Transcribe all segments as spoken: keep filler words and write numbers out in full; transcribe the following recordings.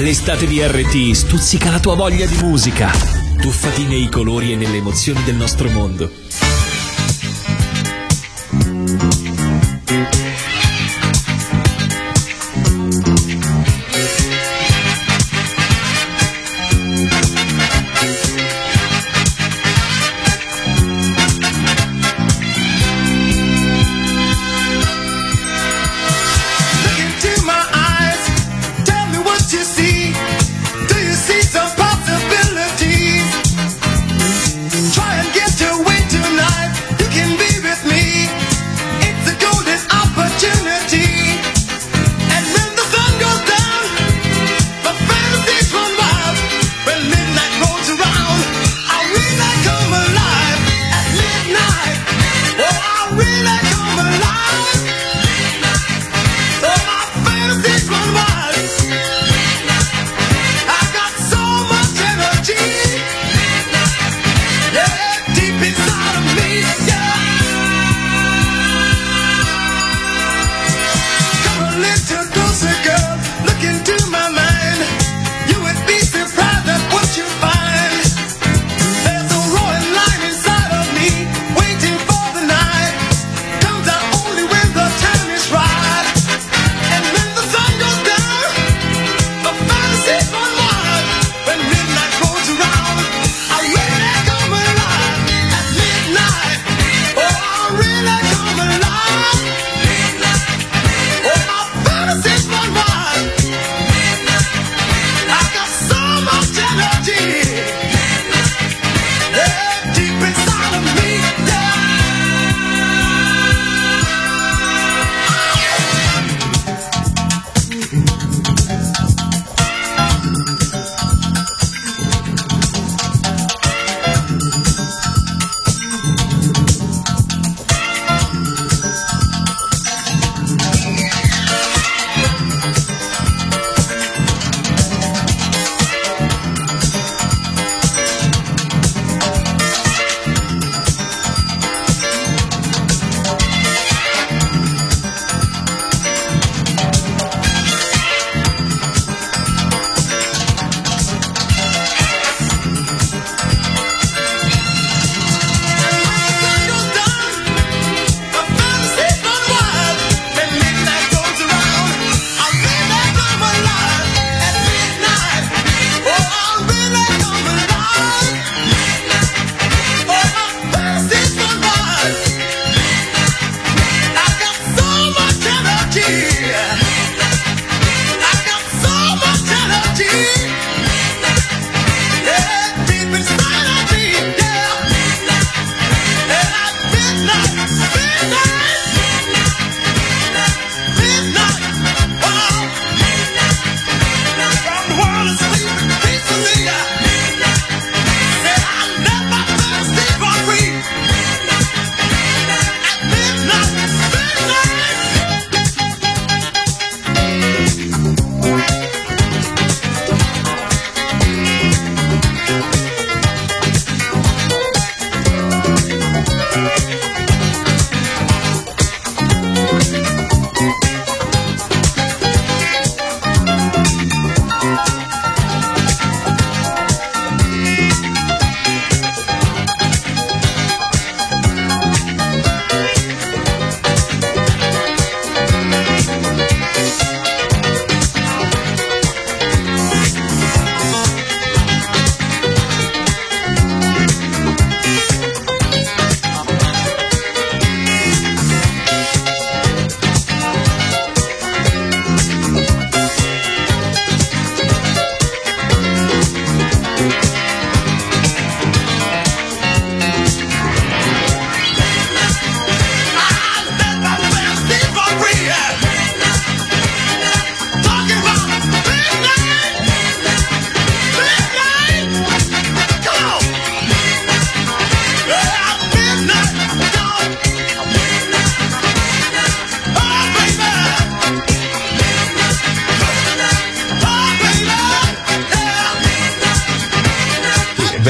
L'estate di R T stuzzica la tua voglia di musica. Tuffati nei colori e nelle emozioni del nostro mondo. Try and get your way tonight.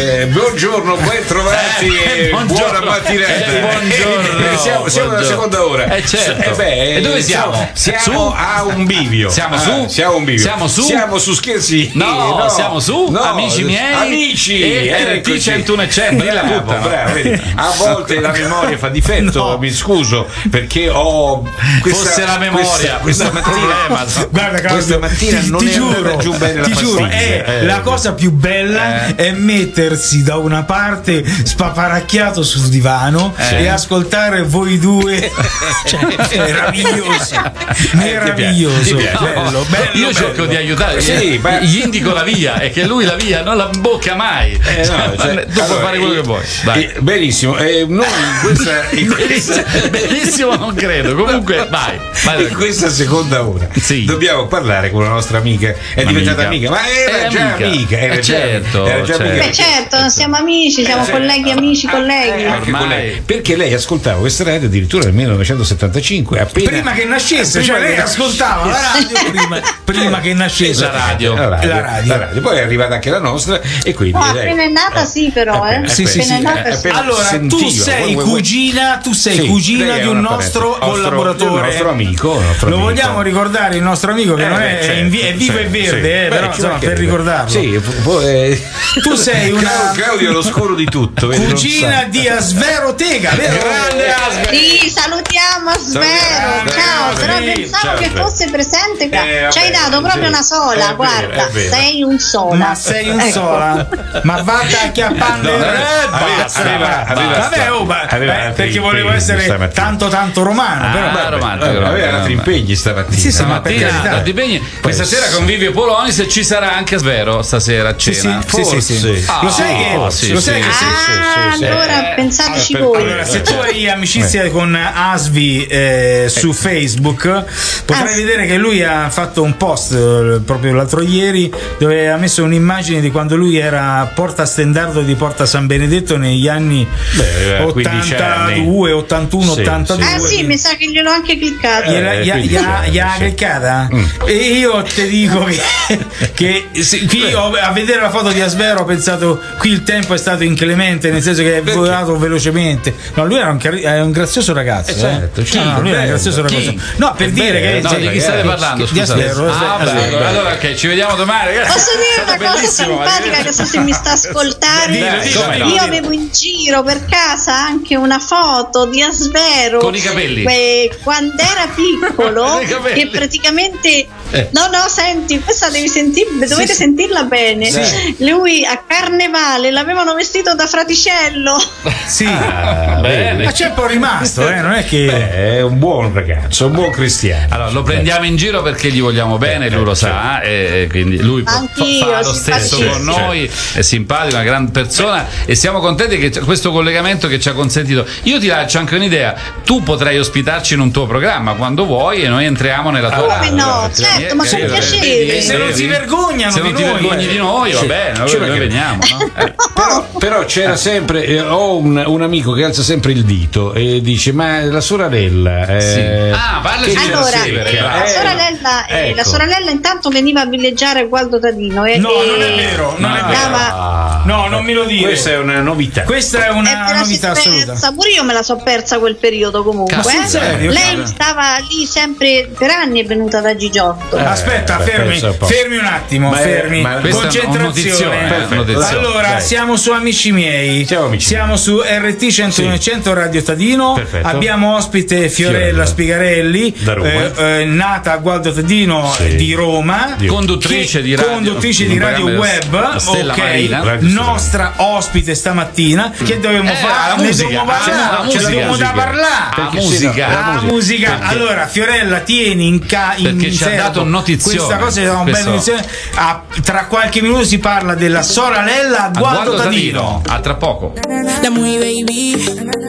Beh, buongiorno, ben trovati Eh, e buongiorno. buona mattinata. Eh, buongiorno. Eh, siamo siamo nella Buongiorno. seconda ora. Eh, certo. Eh, beh, E dove siamo? Siamo Su? a un bivio. Siamo Ah, su? Siamo a un bivio. Siamo su? Siamo su scherzi. No, siamo su, No, amici miei. Amici. E R T eccoci. centuno e cento, dilla Bravo, puttana. bravo, vedi. A volte la memoria fa difetto, No. mi scuso, perché ho questa, Fosse la memoria, questa, questa no, mattina problema, no. Guarda, Claudio, questa mattina ti, non ti è andata giuro, giù bene la ti giuro, pastiglia. è Eh. la cosa più bella è mettersi da una parte spaparacchiato sul divano Eh. e ascoltare voi due. Cioè, meraviglioso, meraviglioso, ti piace? bello, bello, Io bello. cerco di aiutare, Sì, ma- gli indico la via e che lui la via non la imbocca mai. Eh, no, Cioè, cioè, tu puoi allora, fare quello eh, che vuoi. Vai. eh, benissimo, eh, noi in questa, in questa, Bellissimo, non credo. Comunque, vai. vai. in questa seconda ora Sì. dobbiamo parlare con la nostra amica. È diventata amica, ma era È già amica. amica. Era Eh, già, certo, era già certo. amica. Beh, certo, siamo amici, siamo colleghi, amici, colleghi. Eh, anche Ormai. con lei. Perché lei ascoltava questa radio addirittura nel millenovecentosettantacinque, appena Prima che nascesse, prima cioè lei che- ascoltava la radio prima, prima che nascesse La radio. La radio, La radio. la radio. Poi è arrivata anche la nostra e quindi No, lei- appena è nata sì, però, eh. Sì, sì, Appena sì. è nata Eh, sì. appena- Allora, sentiva, tu sei vuoi- vuoi- cugina, tu sei Sì, cugina lei è di un una nostro parente. collaboratore. Nostro- nostro amico, nostro Lo amico. vogliamo ricordare il nostro amico che Eh, non è, beh, è certo, in vi- è vivo sì, e verde, sì. eh, Beh, però ci insomma, per mancherebbe. ricordarlo. Sì, poi- Tu sei una Claudio, Claudio è lo scuro di tutto, vedi, non cugina sa. di Asvero Tega, vero? Grande Asvero. Sì, salutiamo Asvero. Salutiamo, Ciao, però sì, pensavo ciao, che Asvero. fosse presente qua. Eh, Ci hai vabbè, dato proprio sì. una sola, È vero, guarda, è vero. sei un sola. Ma sei un Ecco. sola, ma vatti a chiappando No, il aveva- re, aveva- basta. aveva- aveva- Vabbè, oh, ma- aveva eh, altri perché volevo impegni essere stamattina. tanto tanto romano, Ah, però vabbè, romantico, Aveva romantico, altri vabbè. impegni stamattina. Sì, sì, ma per Stamattina carità. tanti impegni. Questa sera convivio Polonis e ci sarà anche Svero stasera a Sì, sì, cena. sì, sì, sì. Forse. Lo sai che, Ah, sì, lo sì. sai che se- Ah, sì, sì. allora Eh, pensateci eh, per- voi. allora, se tu hai amicizia con Asvi eh, su Facebook, potrai Ah, sì. vedere che lui ha fatto un post eh, proprio l'altro ieri dove ha messo un'immagine di quando lui era porta stendardo di Porta San Benedetto negli anni Beh, aveva quindici ottantadue, ottantuno, Sì, ottantadue. Ah sì, mi sa che gliel'ho anche cliccato. Gliela- Eh, gli ha- quindi gli ha- c'è, gli ha sì. cliccata? E io ti dico che, che se- qui ho- a vedere la foto di Asvero ho pensato qui il tempo è stato inclemente, nel senso che è Perché? volato velocemente. No, lui era un, cari- è un grazioso ragazzo. Eh, certo, eh. chi? No, no, lui era un Bello. grazioso Chi? ragazzo. No, per È dire bello. che No, cioè, di chi state parlando? Di Scusate. Asvero, Ah, Asvero. beh, allora ok, ci vediamo domani, ragazzi. Posso dire È stato una cosa bellissimo, simpatica arrivederci. che so se mi sta ascoltando? Dillo, dillo, come no? Io avevo in giro per casa anche una foto di Asvero Con i capelli. eh, quando era piccolo Con i capelli. che praticamente Eh. no no senti questa devi sentire dovete sì. sentirla bene. Sì. Lui a Carnevale l'avevano vestito da fraticello. Sì. Ah, Bene. Ma c'è un po' rimasto, eh? Non è che. Beh, è un buon ragazzo, un buon cristiano. Allora, lo prendiamo in giro perché gli vogliamo bene, lui lo sa, e quindi lui fa, Anch'io, fa lo stesso simpaticissimo. con noi, è simpatico, una gran persona e siamo contenti che c'è questo collegamento che ci ha consentito. Io ti lascio anche un'idea, tu potrai ospitarci in un tuo programma quando vuoi e noi entriamo nella tua Come radio. no, Cioè, certo, ma eh, con eh, piacere. vedi, E se non vedi? si vergognano se di non ti noi, vergogni eh. di noi, va Sì, bene, ci noi, noi mancherebbe. veniamo, no? Eh. Però, però c'era sempre, eh, ho un, un amico che alza sempre il dito e dice: Ma la sorella. eh, Sì. Ah, parlaci che di Allora, scrivere, eh, bravo. la, Eh, sorella, eh, ecco. la sorella intanto veniva a villeggiare Gualdo Tadino e, No, e non è vero, non è No, vero. andava- No, non me lo dire. Questa è una novità. Questa è e una te la novità sei assoluta. persa, pure io me la so persa quel periodo comunque. Cazzo, eh. sul serio? Lei stava lì sempre per anni, è venuta da Gigiotto. Eh, Aspetta, beh, fermi, pensa un po'. fermi un attimo, Ma è- fermi. ma- Questa è un Concentrazione. notizione, eh, Perfetto. notizione. Allora, Dai. siamo su Amici miei. Siamo amici Siamo su R T cento cento Radio Tadino. Perfetto. Abbiamo ospite Fiorella, Fiorella. Spigarelli, Da Roma. eh, eh, nata a Gualdo Tadino Sì. di Roma. Di- Conduttrice che- di radio, conduttrice di un radio programma web, della Stella ok, Marina. Radio Stella nostra ospite stamattina. Che dovevamo Eh, fare? la Ne musica. dovevamo Ah, parlare, la ce musica. l'abbiamo da parlare. Ah, Perché musica. sì, no, Ah, la musica. Perché? Allora, Fiorella, tieni in, ca- in Perché ci ha serbo dato notizione. questa cosa è una Questo- bella notizione. Ah, tra qualche minuto si parla della sorella a A Gualdo Tadino. A tra poco. La muy baby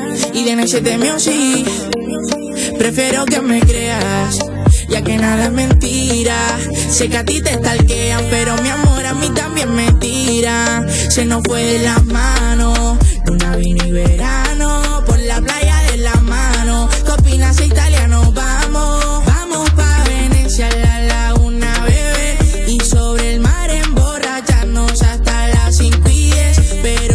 y de noche te music. Prefiero que me creas, ya que nada es mentira. Sé que a ti te stalkean, pero mi amor a mí también me tira. Se nos fue de las manos, luna, vino y verano. Por la playa de la mano, ¿qué opinas si italiano vamos? Vamos pa' Venecia, la laguna, bebé. Y sobre el mar emborracharnos hasta las cinco y diez. Pero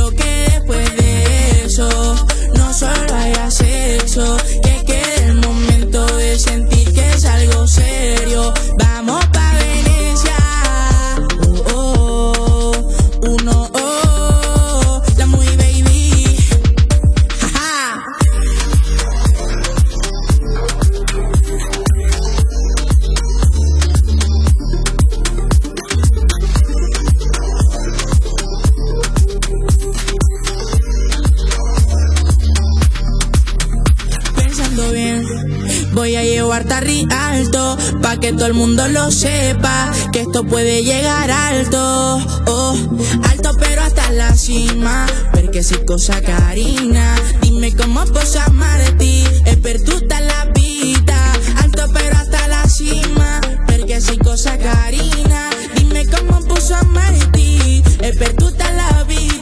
pa' que todo el mundo lo sepa, que esto puede llegar alto, oh, alto pero hasta la cima, perché sei cosa carina, dimmi come posso amarti e per tutta la vita, alto pero hasta la cima, perché sei cosa carina, dimmi come posso amarti e per tutta la vita.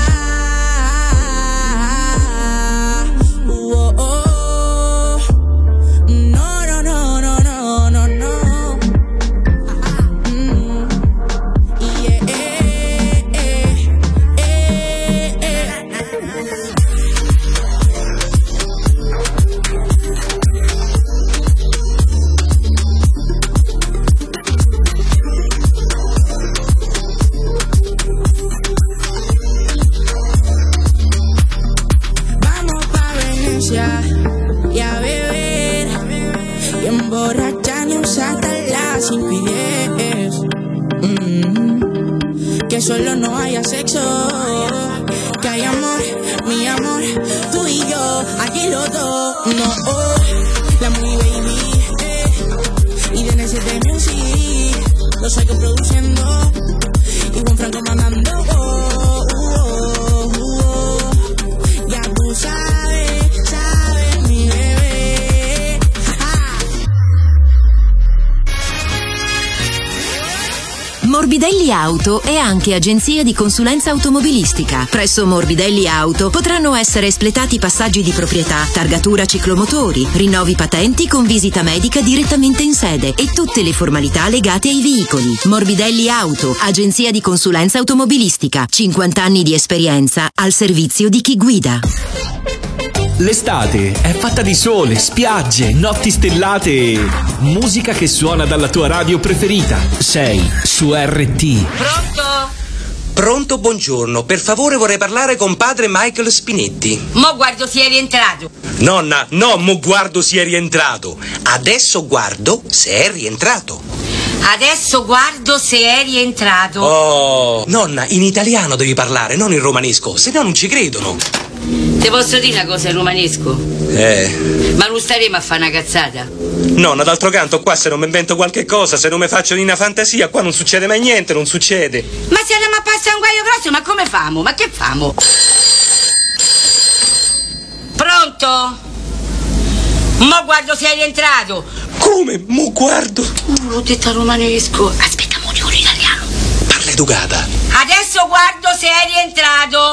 Oh, oh. No, no, no, no, no, no, no. Mm. Yeah, eh, eh, eh, eh. Vamos pa' Venecia y a beber y emborracharnos hasta las cinco y diez. Mm. Que solo no haya sexo, que hay amor, mi amor, tú y yo, aquí los dos. No, oh, la muy baby, eh, y de N S T Music, los Psycho produciendo y Juan Franco mandando. Oh, oh, oh, oh. Ya tú sabes, sabes mi bebé. Morbidelli Auto è anche agenzia di consulenza automobilistica. Presso Morbidelli Auto potranno essere espletati passaggi di proprietà, targatura ciclomotori, rinnovi patenti con visita medica direttamente in sede e tutte le formalità legate ai veicoli. Morbidelli Auto, agenzia di consulenza automobilistica. cinquanta anni di esperienza al servizio di chi guida. L'estate è fatta di sole, spiagge, notti stellate e musica che suona dalla tua radio preferita. Sei su R T. Pronto? Pronto, buongiorno. Per favore vorrei parlare con padre Michael Spinetti. Mo guardo se è rientrato. Nonna, no, mo guardo se è rientrato. Adesso guardo se è rientrato. Adesso guardo se è rientrato. Oh, nonna, in italiano devi parlare, non in romanesco, se no non ci credono. Ti posso dire una cosa in romanesco? Eh. Ma non staremo a fare una cazzata? Nonna, d'altro canto qua se non mi invento qualche cosa, se non mi faccio di una fantasia, qua non succede mai niente, non succede. Ma se andiamo a passare un guaio grosso, ma come famo? Ma che famo? Pronto? Mo guardo se è rientrato. Come? Mo guardo? Oh, l'ho detto romanesco. Aspetta, mo dico in italiano. Parla educata. Adesso guardo se è rientrato.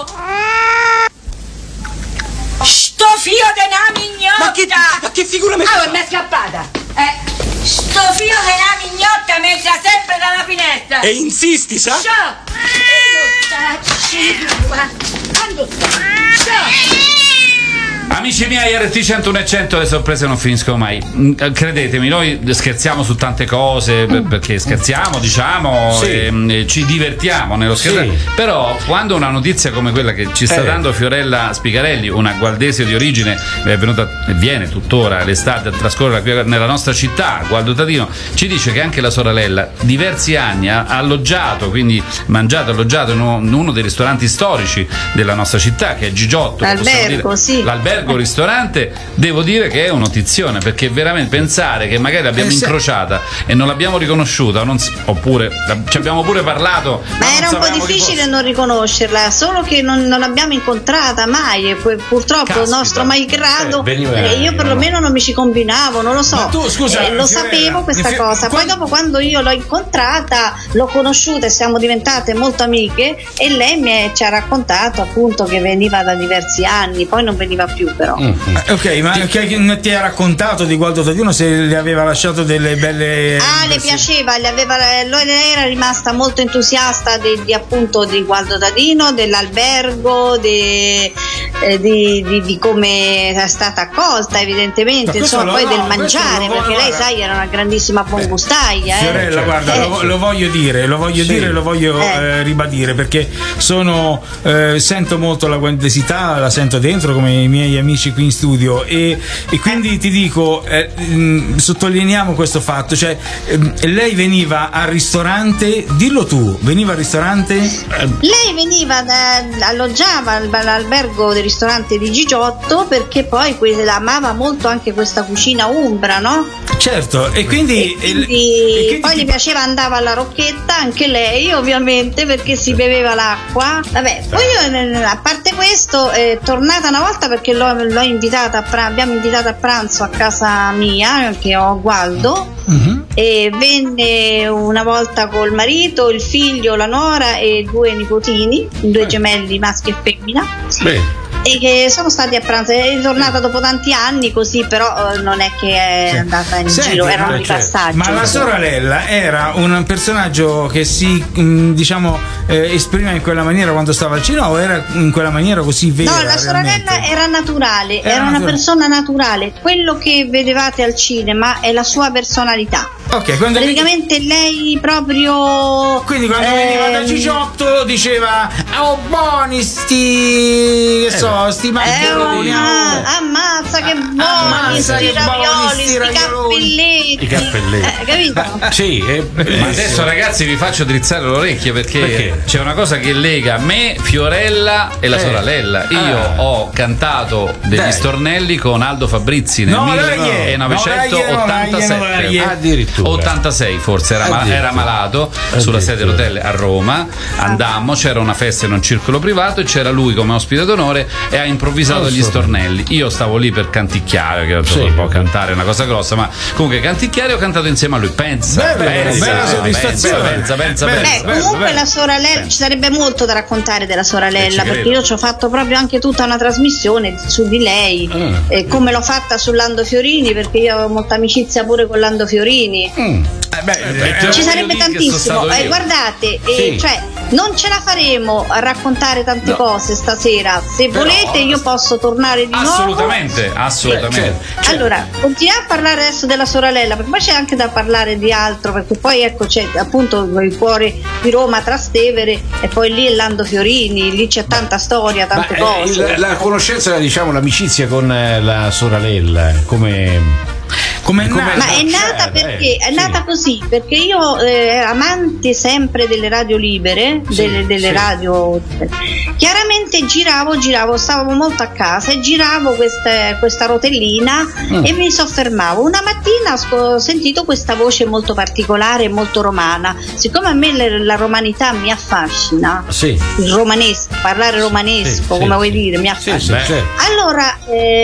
Sto fio de una mignotta! Ma che, ma che figura mi Ah, fa? mi è scappata! Eh, sto fio de una mignotta mi entra sempre dalla finestra! E insisti, sa? Ciao! Quando sta? Ciao! Amici miei, R T centouno e cento, le sorprese non finiscono mai. Mm, Credetemi, noi scherziamo su tante cose per- perché scherziamo, diciamo, Sì. e, e ci divertiamo nello scherzare. Sì. Però quando una notizia come quella che ci sta Eh. dando Fiorella Spigarelli, una gualdese di origine, è venuta e viene tuttora l'estate a trascorrere qui nella nostra città, Gualdo Tadino, ci dice che anche la sorella diversi anni ha alloggiato, quindi mangiato, alloggiato in uno, in uno dei ristoranti storici della nostra città, che è Gigiotto. possiamo L'albergo, dire. sì. L'albergo ristorante, devo dire che è un'notizione, perché veramente pensare che magari l'abbiamo Eh, sì. incrociata e non l'abbiamo riconosciuta, o non s- oppure la- ci abbiamo pure parlato, Ma non era un po' sapevamo chi difficile fosse. non riconoscerla, solo che non, non l'abbiamo incontrata mai e poi purtroppo Caspita. il nostro malgrado Eh, veniva- eh, io perlomeno non mi ci combinavo, non lo so. Ma tu, scusa, Eh, lo Fiorella, sapevo questa mi fi- cosa. Poi quando- dopo quando io l'ho incontrata, l'ho conosciuta e siamo diventate molto amiche e lei mi è- ci ha raccontato appunto che veniva da diversi anni, poi non veniva più però. Mm. Eh, Ok, ma che, che ti ha raccontato di Gualdo Tadino, se le aveva lasciato delle belle. Ah, le piaceva, le aveva, lei era rimasta molto entusiasta di, di, appunto di Gualdo Tadino, dell'albergo, di, eh, di, di, di come è stata accolta evidentemente, Ma questo insomma, lo- poi del no, questo mangiare, lo- perché lei guarda. sai era una grandissima buongustaia. Eh. Fiorella, guarda, Eh. lo, lo voglio dire, lo voglio Sì. dire, lo voglio Eh. eh, ribadire perché sono eh, sento molto la guendesità, la sento dentro come i miei amici qui in studio e, e quindi ti dico, eh, mh, sottolineiamo questo fatto, cioè ehm, lei veniva al ristorante, dillo tu, veniva al ristorante? Lei veniva da, alloggiava al- all'albergo del ristorante di Gigiotto perché poi que- amava molto anche questa cucina umbra, no? Certo, e quindi, e quindi, e quindi poi ti... gli piaceva, andava alla Rocchetta, anche lei ovviamente, perché si beveva l'acqua. Vabbè, poi io, a parte questo, è tornata una volta perché l'ho, l'ho invitata a pranzo, abbiamo invitato a pranzo a casa mia, che ho Gualdo. Uh-huh. E venne una volta col marito, il figlio, la nora e due nipotini, due gemelli maschi e femmina. Beh. E che sono stati a pranzo. È ritornata dopo tanti anni così, però eh, non è che è sì. andata in Senti, giro, erano di passaggio. Ma la sorella era un personaggio che si mh, diciamo eh, esprima in quella maniera quando stava al cinema, o era in quella maniera così vera? No, la sorella realmente? era naturale, era, era una natura- persona naturale. Quello che vedevate al cinema è la sua personalità. Ok, quando praticamente vedi... lei proprio. Quindi quando eh... veniva da Cicciotto diceva: oh, buoni sti. che so. Eh, sti maccheroni, eh, oh, ammazza che buoni ammazza sti che ravioli, sti ravioli. cappelletti, i cappelletti, eh, capito? Ma, sì, è ma adesso ragazzi vi faccio drizzare le orecchie perché, perché c'è una cosa che lega me, Fiorella e la eh. sorella. Io ah. ho cantato degli Dai. stornelli con Aldo Fabrizi nel no, millenovecentottantasette, addirittura ottantasei forse era, ma, era malato sulla sede dell'hotel a Roma. Andammo, c'era una festa in un circolo privato e c'era lui come ospite d'onore e ha improvvisato oh, gli stornelli. Io stavo lì per canticchiare, perché sì. può cantare, è una cosa grossa, ma comunque canticchiare ho cantato insieme a lui. Pensa, bello, pensa, bella pensa, soddisfazione. pensa, pensa, Beh, pensa, comunque pensa, la sorella, pensa. ci sarebbe molto da raccontare della sorella, eh, perché io ci ho fatto proprio anche tutta una trasmissione su di lei, mm. eh, come l'ho fatta su Lando Fiorini, perché io avevo molta amicizia pure con Lando Fiorini. Mm. Eh beh, eh, ci sarebbe tantissimo. Eh, guardate, eh, sì. cioè non ce la faremo a raccontare tante no. cose stasera. Se Però, volete io posso tornare di assolutamente, nuovo. assolutamente. Certo, certo. Allora, continuiamo a parlare adesso della sorella, perché poi c'è anche da parlare di altro, perché poi ecco c'è appunto il cuore di Roma, Trastevere, e poi lì è Lando Fiorini, lì c'è tanta storia, tante Ma, cose. Eh, la conoscenza, diciamo, l'amicizia con eh, la sorella, come... Come è nata? Ma è nata perché eh, è nata sì. così, perché io eh, amante sempre delle radio libere, sì, delle, delle sì. radio, chiaramente giravo, giravo, stavo molto a casa e giravo questa, questa rotellina mm. e mi soffermavo. Una mattina ho sentito questa voce molto particolare e molto romana. Siccome a me le, la romanità mi affascina, sì. il romanesco, parlare romanesco, sì, come sì, vuoi sì. dire, mi affascina. Sì, sì, allora,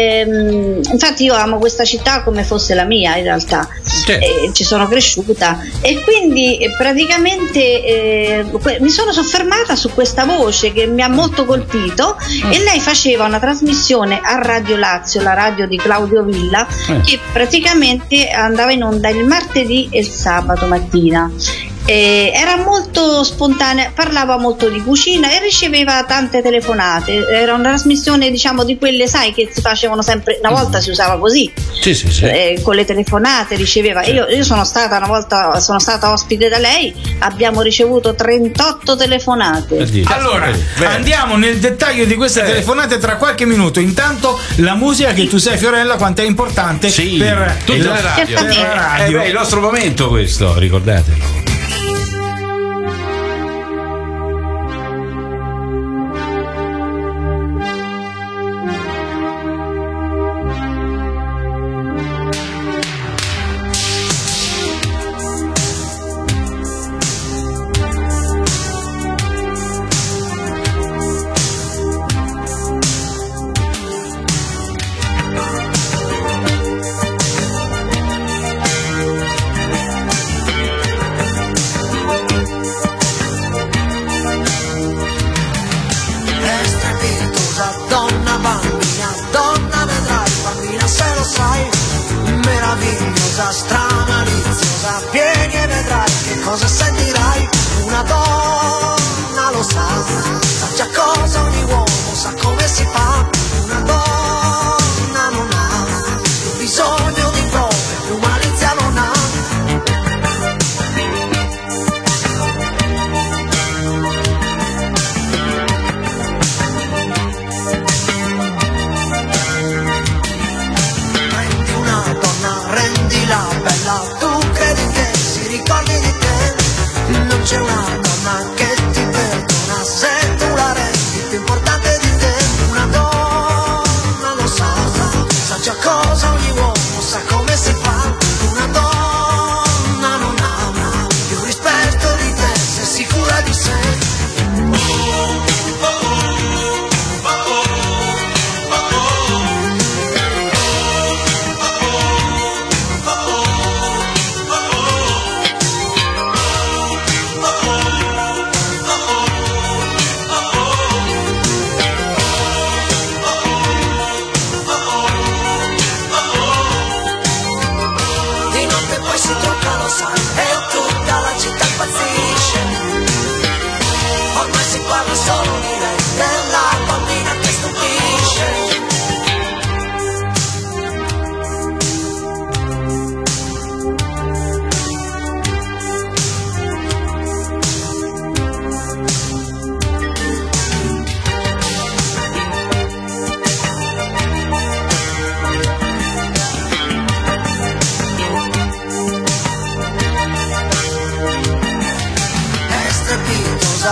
ehm, infatti io amo questa città come fosse la mia in realtà, eh, ci sono cresciuta e quindi eh, praticamente eh, mi sono soffermata su questa voce che mi ha molto colpito mm. e lei faceva una trasmissione a Radio Lazio, la radio di Claudio Villa, mm. che praticamente andava in onda il martedì e il sabato mattina. Eh, era molto spontanea, parlava molto di cucina e riceveva tante telefonate. Era una trasmissione, diciamo, di quelle, sai, che si facevano sempre, una volta si usava così, sì, sì, sì. Eh, con le telefonate riceveva. Sì. Io, io sono stata una volta, sono stata ospite da lei, abbiamo ricevuto trentotto telefonate. Allora Beh. andiamo nel dettaglio di queste eh. telefonate tra qualche minuto. Intanto la musica, che tu sai, Fiorella, quanto è importante sì, per tutte le radio, per la radio. Eh beh, il nostro momento questo, ricordatelo.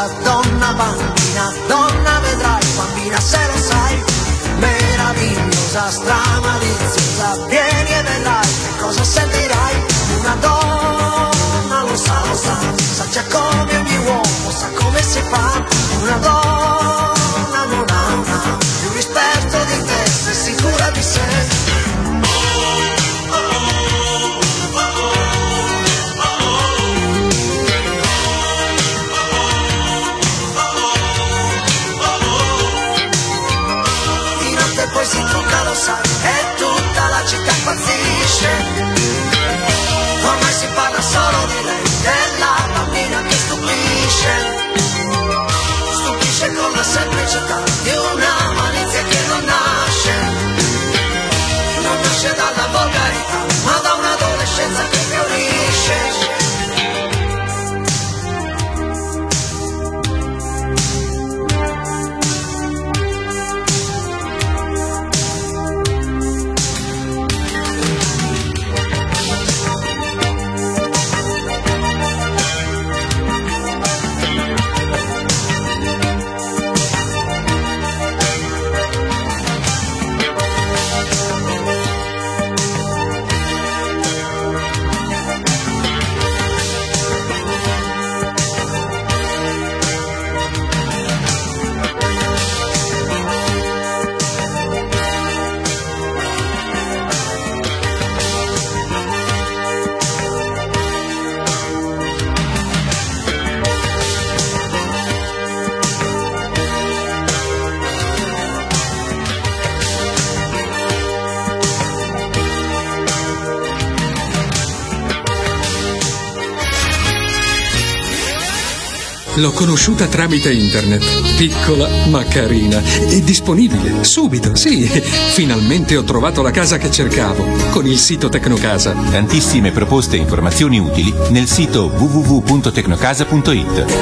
scusa, donna bambina, donna vedrai, bambina se lo sai, meravigliosa, stramaliziosa, vieni e vedrai che cosa sentirai, una donna lo sa, lo sa, sa già come ogni uomo, sa come si fa, una donna non ha, non ha più rispetto di te, se sicura di sé. Poi si trucca, lo sai, e tutta la città impazzisce. Ormai si parla solo di lei, della bambina che stupisce. Stupisce con la semplicità di una malizia che non nasce. Non nasce dalla volgarità, ma da un'adolescenza che fiorisce. L'ho conosciuta tramite internet, piccola ma carina e disponibile, subito, sì. Finalmente ho trovato la casa che cercavo, con il sito Tecnocasa. Tantissime proposte e informazioni utili nel sito w w w punto tecnocasa punto i t.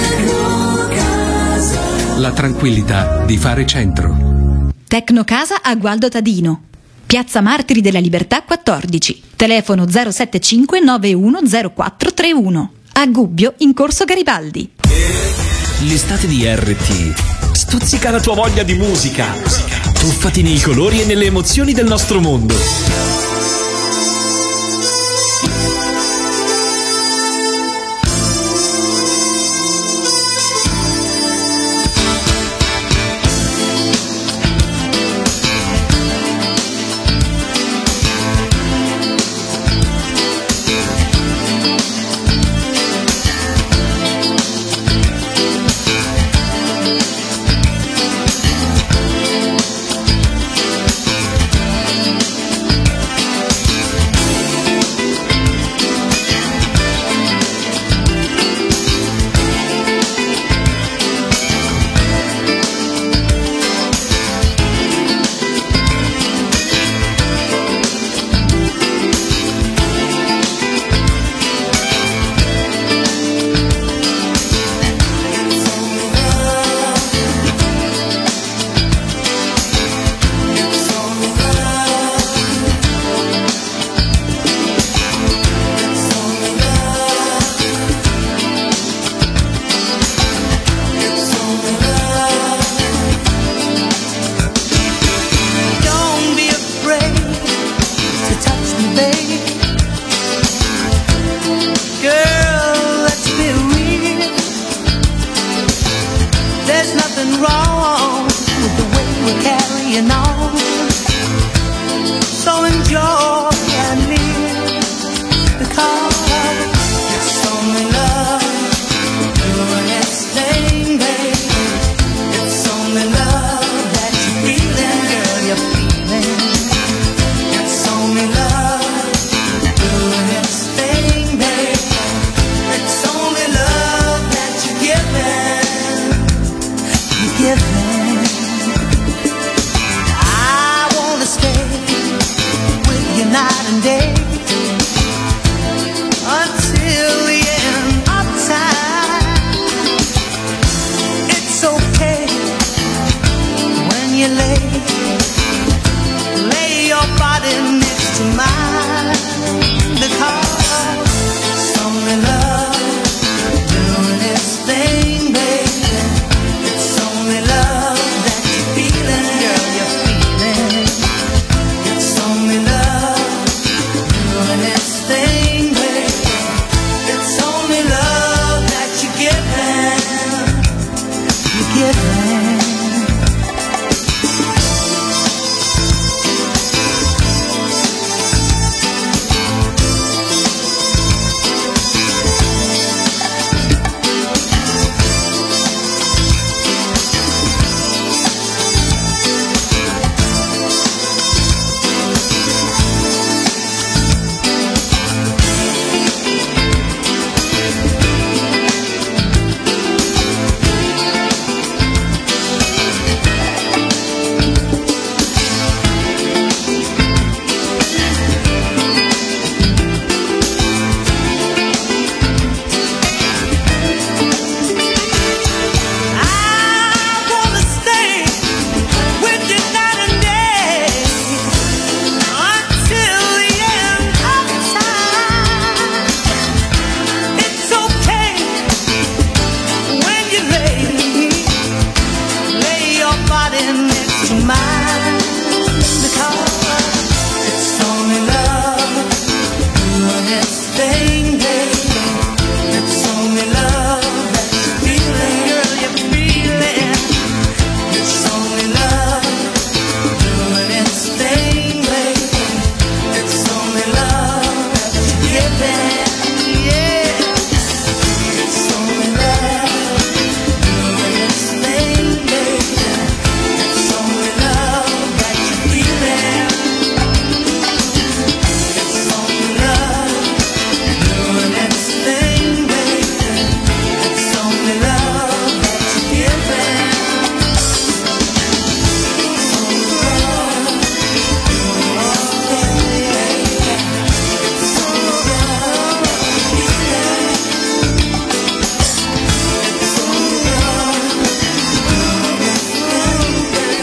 La tranquillità di fare centro. Tecnocasa a Gualdo Tadino. Piazza Martiri della Libertà quattordici. Telefono zero sette cinque nove uno zero quattro tre uno. A Gubbio, in Corso Garibaldi. L'estate di R T stuzzica la tua voglia di musica. Tuffati nei colori e nelle emozioni del nostro mondo.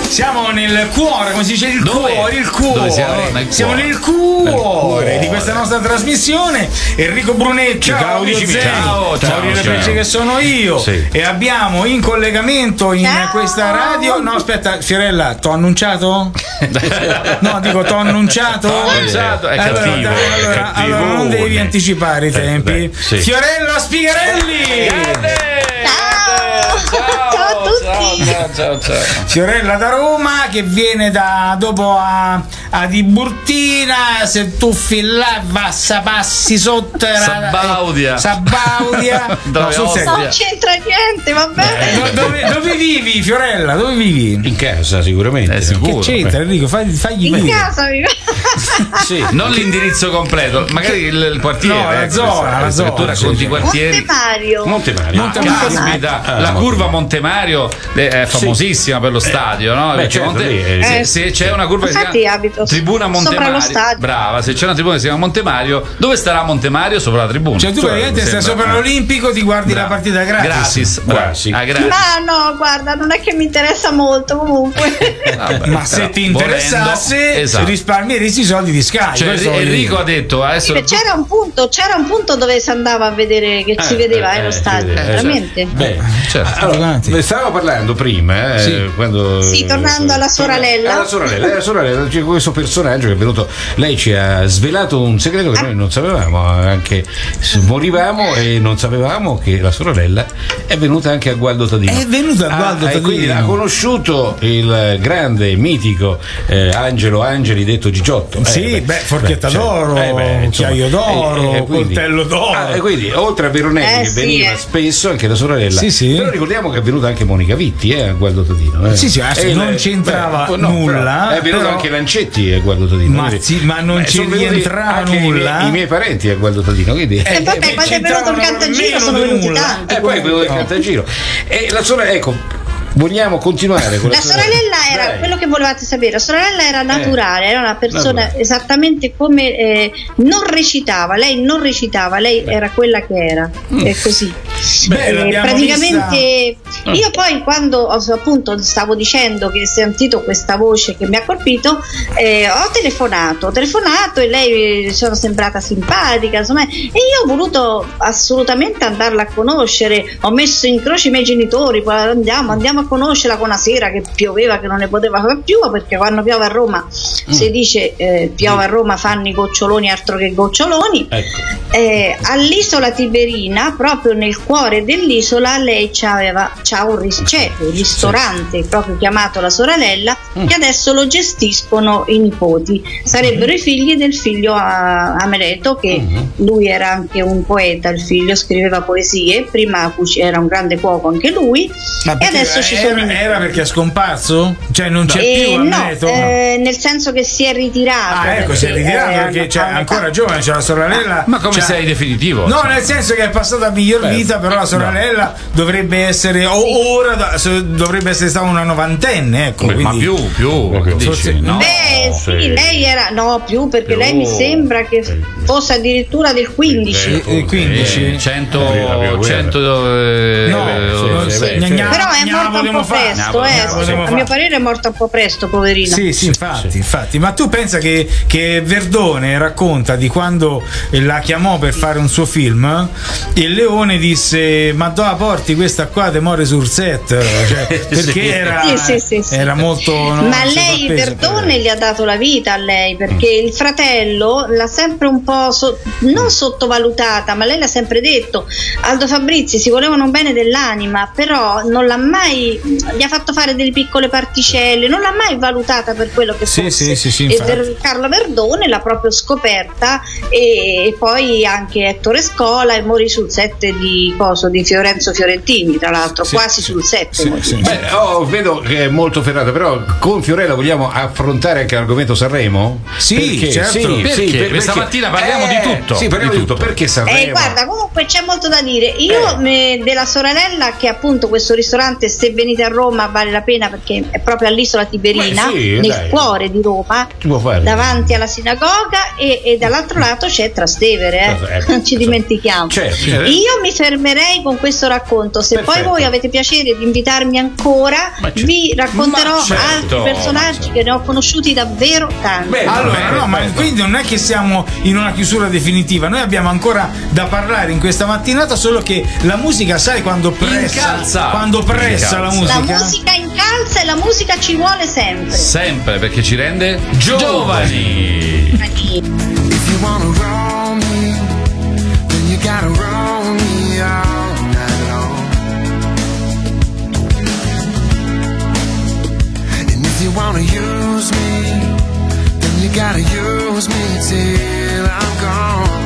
Siamo nel cuore, come si dice il Dove? cuore, il cuore. Dove siamo? Nel Siamo cuore. nel cuore, Nel cuore. di questa nostra trasmissione. Enrico Brunecci, Claudio amici miei. Zeni, Ciao, ciao, Maurizio ciao. Repeci che sono io. Sì. E abbiamo in collegamento in Ciao. questa radio. No, aspetta, Fiorella, t'ho annunciato? No, dico t'ho annunciato? T'ho annunciato, è allora, cattivo, dai, è allora, cattivo. allora non devi anticipare i tempi. beh, sì. Fiorella Spigherelli! Ciao a tutti. Ciao, ciao, ciao. Fiorella da Roma che viene da dopo a, a Tiburtina, se tu là bassa passi sotto era- Sabaudia. Sabaudia. Dove No, sul Ostia. serio. Non c'entra niente, vabbè. Do- dove, dove vivi Fiorella? Dove vivi? In casa sicuramente. Eh, sicuro. Che c'entra Enrico? Fagli, fagli In dire. casa mi Sì. Non l'indirizzo completo, magari il, il quartiere. No, la ecco, zona, questa- la zona, Tu racconti sì, i sì. quartieri. Monte Mario. Monte Mario. Monte Ah, Mario. Caspita, Ah, la Monte- curva Monte Mario eh, è famosissima per lo stadio, no? Beh, Perché certo, Monte- lì è- se, Eh, se c'è una curva che si infatti chiama abito Tribuna Monte sopra lo Mario, stadio. brava, se c'è una tribuna che si chiama Monte Mario, dove starà Monte Mario? Sopra la tribuna. Cioè tu praticamente stai sembra- sopra l'Olimpico, ti guardi Brava. la partita gratis. Gratis, brava. Quasi. Ah, gratis. Ma no, guarda, non è che mi interessa molto comunque. Vabbè, Ma se però, ti interessasse volendo, esatto. risparmieresti i soldi di Sky. Cioè, questo voglio Enrico dire. ha detto adesso Sì, c'era un punto, c'era un punto dove si andava a vedere che si Eh, vedeva eh, eh, lo eh, stadio, si vede, eh, veramente. Beh, certo. allora, Avanti. ne stavamo parlando prima, eh, Sì. quando, Sì, tornando alla sorella. Alla sorella, alla sorella, c'è questo personaggio che è venuto, lei ci ha svelato un segreto che noi non sapevamo, anche morivamo e non sapevamo che la sorella è venuta anche a Gualdo Tadino. È venuta a Gualdo Ah, e Tadino. quindi ha conosciuto il grande, mitico eh, Angelo Angeli, detto Gigiotto. Sì, Eh, beh, forchetta d'oro, insomma, cucchiaio d'oro, e- e quindi- coltello d'oro. Ah, e quindi oltre a Veronelli Eh, che sì, veniva eh. spesso anche la sorella, Sì, sì. però ricordiamo che è venuta anche Monica Vitti eh, a Gualdo Tadino. Eh. Sì, sì, adesso E non il- c'entrava beh, no, nulla, però È venuto però- anche Lancetti a Gualdo Tadino. Ma quindi- sì, ma non eh, ci sono venuti rientrava anche i nulla. miei, i miei parenti a Gualdo Tadino, quindi E vabbè, eh, quando è venuto il c'entravano Cantagiro sono meno di venuti nulla. tanti. e poi è venuto il No. Cantagiro. E la sorella, ecco, vogliamo continuare con la, La sorella era Dai. quello che volevate sapere. La sorella era naturale, era una persona naturale. esattamente come eh, non recitava. Lei non recitava, lei era quella che era. È così. Beh, Eh, l'abbiamo praticamente Ah. io poi quando ho- appunto stavo dicendo che ho sentito questa voce che mi ha colpito, eh, ho telefonato, ho telefonato e lei eh, sono sembrata simpatica, insomma, e io ho voluto assolutamente andarla a conoscere. Ho messo in croce i miei genitori, poi andiamo, andiamo a conoscerla con una sera che pioveva, che non ne poteva fare più, perché quando piove a Roma si dice eh, piove a Roma fanno i goccioloni altro che goccioloni. Ecco. Eh, all'isola Tiberina, proprio nel cuore dell'isola, lei c'aveva, c'ha un, ris- c'è un ristorante proprio chiamato La Sorella, che adesso lo gestiscono i nipoti. Sarebbero i figli del figlio a- Ameleto, che lui era anche un poeta, il figlio scriveva poesie, prima cuci- era un grande cuoco anche lui, Ma e perché adesso ci sono i era, nipoti. era perché è scomparso? Cioè non c'è Eh, più no, Amleto? eh, nel senso che si è ritirato. Ah, ecco, si è perché, ritirato eh, perché cioè, ha un'età. ancora giovane, c'è la sorella. Ma come c'ha- sei definitivo? No, nel senso che è passata a miglior vita, però la sorella dovrebbe essere, o ora da- so- dovrebbe essere stata una novantenne, ecco. Beh, ma quindi- più, più, dici, Forse- no? Beh, sì, sì. lei era no più perché Più. lei mi sembra che fosse addirittura del quindici. Eh, quindici. Eh, cento, Guerra. cento eh, No, eh, sì, sì, sì, sì. gna- gna- Però è gna- morta un vogliamo po' fare. presto, No, eh, no, sì, vogliamo a fare. mio parere è morta un po' presto, poverina. Sì, sì, infatti, infatti. Ma tu pensa che, che Verdone racconta di quando la chiamò per fare un suo film e il Leone disse: ma dove porti questa qua te muore sul set? Cioè, perché Sì. era, Sì, sì, sì, sì. era molto. no, Ma lei, sovrappeso. Verdone, gli ha dato la vita a lei perché il fratello l'ha sempre un po' so- non sottovalutata, ma lei l'ha sempre detto. Aldo Fabrizi si volevano un bene dell'anima, però non l'ha mai, gli ha fatto fare delle piccole particelle, non l'ha mai valutata per quello che Sì, fosse. sì, sì, sì, e infatti. Ver- Carlo Verdone l'ha proprio scoperta e, e poi anche Ettore Scola e morì sul set di coso di Fiorenzo Fiorentini, tra l'altro, Sì, quasi sì, sul set. sì, morì. sì. Beh, oh, vedo che è molto ferrata, però con Fiorella vogliamo affrontare anche l'argomento Sanremo? Sì, Perché? certo. Sì, Perché? sì, per- Questa perché- mattina parliamo di tutto. Sì, parliamo Di di tutto. tutto. Perché Sanremo? Eh, guarda, comunque c'è molto da dire. Io Eh. me- della sorella, che appunto questo ristorante, se venite a Roma vale la pena perché è proprio all'isola Tiberina, Beh, sì, nel dai. cuore di Roma, Si può fare. davanti alla sinagoga, e, e dall'altro lato c'è Trastevere, eh. Ecco, non ci insomma. dimentichiamo. Certo, certo. Io mi fermerei fermerei con questo racconto. Se Perfetto. poi voi avete piacere di invitarmi ancora, vi racconterò Ma certo, altri personaggi che ne ho conosciuti davvero tanti. Bene. Allora, Perfetto. no, ma quindi non è che siamo in una chiusura definitiva, noi abbiamo ancora da parlare in questa mattinata, solo che la musica, sai, quando pressa, Incalza. quando pressa la Incalza. musica. La musica incalza e la musica ci vuole sempre. Sempre, perché ci rende giovani. If you wanna roll me, then you gotta roll me all night long. And if you wanna use me, then you gotta use me till I'm gone.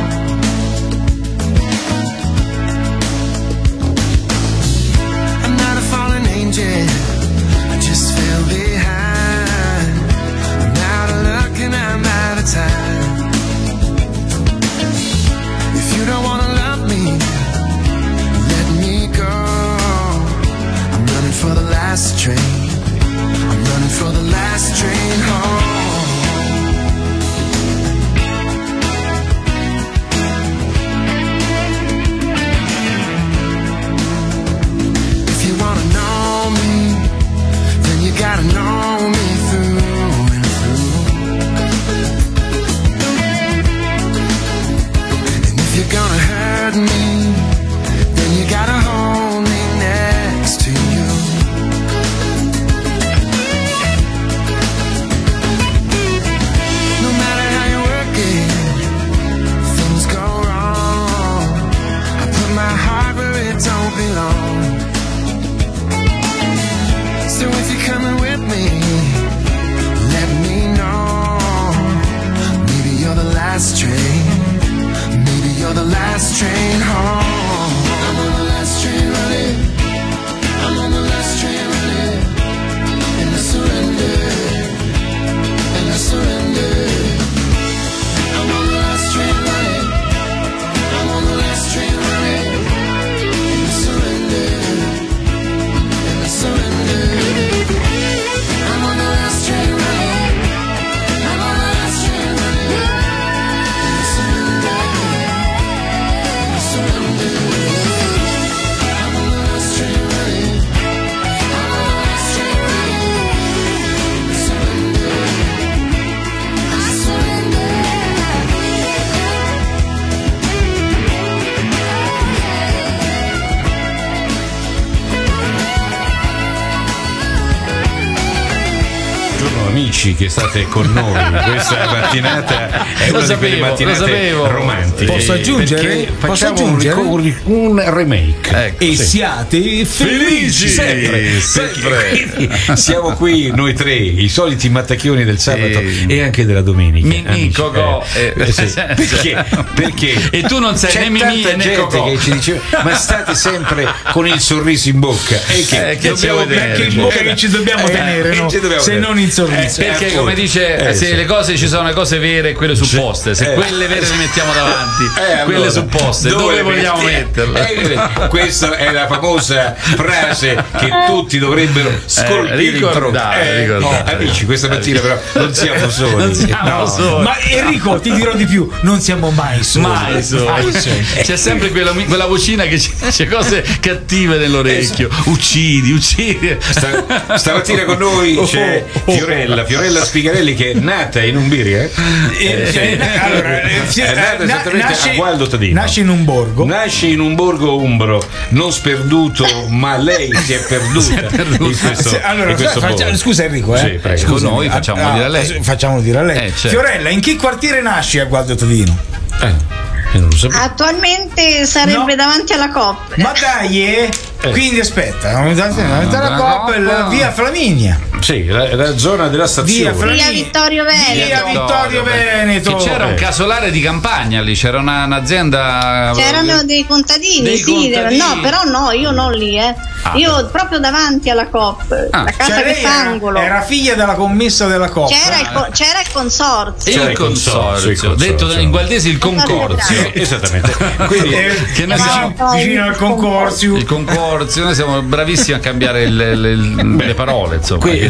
I'm not a fallen angel, I just fell behind. I'm out of luck and I'm out of time. If you don't wanna love me, let me go. I'm running for the last train. I'm running for the last train home. If you wanna know me, then you gotta know me through and through. And if you're gonna hurt me, then you gotta hold me next to you. No matter how you work it, things go wrong. I put my heart where it don't belong. So if you're coming with me, let me know. Maybe you're the last train. Maybe you're the last train home. I'm on the last train running. I'm on the last train running. And I surrender. And I surrender. I'm on the last train running. I'm on the last train running. And I surrender. And I surrender. I'm on the last train running. I'm on the last train running. And I surrender. And I surrender. I'm on the last train running. I'm on the last train running. And I surrender. I surrender. Buongiorno amici che state con noi. Questa mattinata è Lo una di quelle sapevo, lo mattinate sapevo. romantiche. Posso aggiungere? Perché Posso facciamo aggiungere? Un, ric- un remake. Ecco, E sì. siate felici. Sempre, sempre. Perché siamo qui noi tre, i soliti mattacchioni del sabato Sì. e anche della domenica. Mimì, amici. Cocò, Eh, eh, eh, sì. Perché? Perché? E tu non sei c'è né Mimì tanta né gente Cocò. che ci dice ma state sempre con il sorriso in bocca e che, Eh, che dobbiamo dobbiamo tenere? Perché in bocca che ci dobbiamo Eh, tenere, che no? ci dobbiamo Se tenere? non in sorriso. Eh, Perché appunto. come dice, Eh, se sì. le cose ci sono le cose vere e quelle supposte, se Eh. quelle vere le mettiamo davanti, Eh, quelle allora, supposte, dove, le vogliamo metti? metterle? Eh, questa è la famosa frase che tutti dovrebbero scolpire in ricordare, fronte. Eh, ricordare. no, amici, questa mattina però non siamo soli. Non siamo No. soli. Ma Enrico, ti dirò di più, non siamo mai soli. Mai solo. Mai soli. C'è sempre quella, quella vocina che ci dice cose cattive nell'orecchio. Uccidi, uccidi. Sta- stamattina con noi c'è Fiorella, Fiorella Spigarelli, che è nata in Umbiria. Eh? Eh, sì. eh, allora, eh, fi- è nata na- esattamente nasce- a Gualdo Tadino. nasce in un borgo. Nasce in un borgo umbro, non sperduto, ma lei si è perduta, in questo, Se- allora, in questo faccia- borgo. scusa Enrico, eh. Sì, prego. Scusami, Noi facciamo ah, dire a lei. Facciamo dire a lei. Eh, certo. Fiorella, in che quartiere nasci a Gualdo Tadino? Eh, io non lo sapevo. Attualmente sarebbe No. davanti alla Coop. Ma dai, eh? Quindi aspetta, davanti alla la Coop, Coop. la via Flaminia. Sì, la, la zona della Via stazione. Flaminia. Via Vittorio Veneto. Via Vittorio Veneto. Che c'era un casolare di campagna lì, c'era una, un'azienda. C'erano dei contadini, Dei sì, contadini. no, però no, io non lì, eh. Ah. Io proprio davanti alla Coop, Ah. la casa Cioè, che lei era, s'angolo. era figlia della commessa della Coop. C'era il, co- c'era il consorzio. Il C'era il consorzio, consorzio, il consorzio. detto in gualdese il concorzio. Sì, esattamente. Quindi, Eh, Che noi vicino, siamo- vicino al concorsio. Il concorzio, noi siamo bravissimi a cambiare le, le- le parole, insomma. que- che-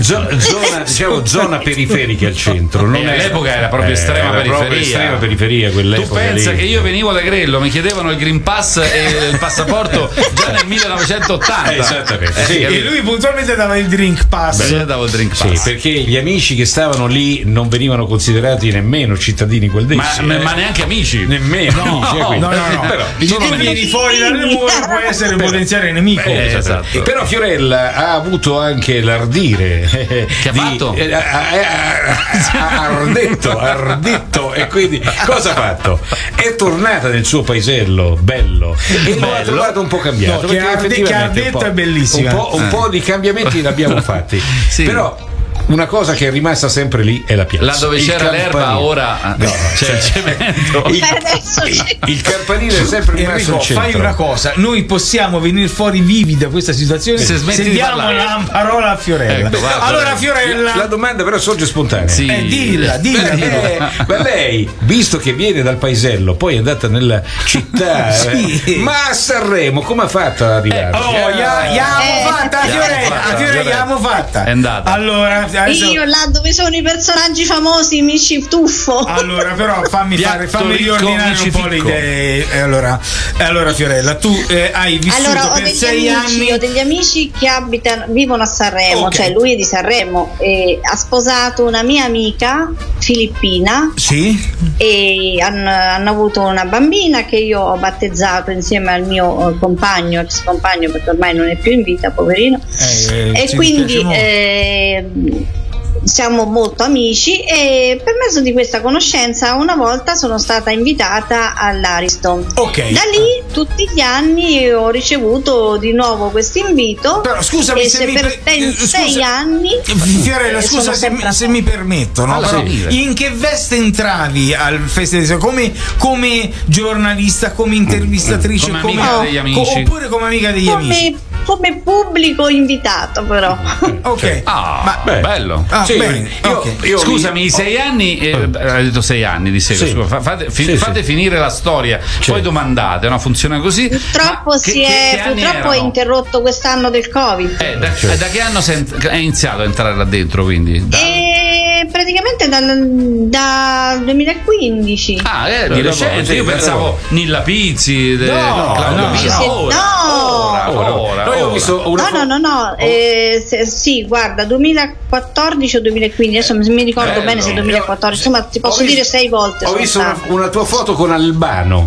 zo- zona, diciamo, zona periferica al centro. Non Eh, è- all'epoca era proprio estrema era periferia. proprio estrema periferia quell'epoca. Tu pensa lì. che io venivo da Grello, mi chiedevano il Green Pass e il passaporto già nel millenovecentottanta. Eh, esattamente, Eh, sì. capito? E lui puntualmente dava il drink pass. Beh, io davo il drink Sì, pass. perché gli amici che stavano lì non venivano considerati nemmeno cittadini Ma, gualdesi. ma- eh. ma neanche amici. Nemmeno amici, eh, quindi. No, no, no. Però, Se tu vieni fuori dalle mura può essere un potenziale nemico. Eh, esatto. Però Fiorella ha avuto anche l'ardire eh, Che ha di- fatto? eh, ha, ha- ha- ha ardetto, ha ardetto, e quindi cosa ha fatto? È tornata nel suo paesello bello e lo ha Bello. trovato un po' cambiato. No, che perché arde- effettivamente che un ardetto po'- è bellissima. Un po', un Eh. po' di cambiamenti li abbiamo fatti. Sì. Però una cosa che è rimasta sempre lì è la piazza. Là dove Il c'era l'erba campanile. ora No, c'è il cemento. il, Adesso c'è- il campanile è sempre rimasto Enrico, al centro. fai una cosa, noi possiamo venire fuori vivi da questa situazione Se se, smetti di diamo parlare. la parola a Fiorella. Ecco, va, allora Fiorella, La domanda però sorge spontanea. Sì. eh, dilla, dilla. Eh, ma lei, visto che viene dal paesello, poi è andata nella città, Sì. eh, ma a Sanremo come ha fatto ad arrivare? Oh, ya, ya Eh, amo fatta, eh, Fiorella, fatta, a Fiorella Fiorella. amo fatta. È andata. Allora, adesso, Io là dove sono i personaggi famosi mi ci tuffo. allora però fammi Piatto fare, fammi ricco, riordinare un po' le micificco. idee. E allora, e allora Fiorella, tu eh, hai vissuto Allora, ho per degli sei amici, anni. ho degli amici che abitano, vivono a Sanremo, Ok. cioè lui è di Sanremo, e ha sposato una mia amica filippina Sì? e hanno, hanno avuto una bambina che io ho battezzato insieme al mio eh, compagno, ex compagno, perché ormai non è più in vita, poverino. Eh, eh, E ci quindi dispiace molto. eh, siamo molto amici, e per mezzo di questa conoscenza una volta sono stata invitata all'Ariston. Ok. Da lì tutti gli anni ho ricevuto di nuovo questo invito. Però scusami e se se mi per per- te- eh, sei scusa. anni Fiorella, eh, scusa sono se, sempre se mi permettono, Alla però fine. in che veste entravi al festival? Come, come giornalista, come intervistatrice, Come amica degli amici. oppure come amica degli amici? come, come pubblico invitato, però. Ok. Ah, Ma- Beh. bello. Ah, Sì, bene, io- ok. io- Scusami, i sei anni, eh, hai detto sei anni di seguito, Sì. scusa, fa- fate, fi- Sì, fate sì. finire la storia, poi domandate, no? Funziona così. Purtroppo, Ma che- si che- è, che anni purtroppo è erano? interrotto quest'anno del Covid. Eh, da, eh, da che anno sei ent- hai iniziato a entrare là dentro, quindi? Da- E praticamente dal, dal duemilaquindici. Ah, eh, Da di poco, recente, sì, io da pensavo poco. Nilla Pizzi, de- No, Claudio no, Pizzi. no. Ora, No. ora, Ora, ora, no, io ho ora. visto una No, fo- no, no, no, eh, se- sì, guarda, duemilaquattordici o duemilaquindici, adesso non mi ricordo Bello. bene se duemilaquattordici, insomma ti posso Ho visto- dire sei volte. Ho sono visto una, stata. una tua foto con Albano.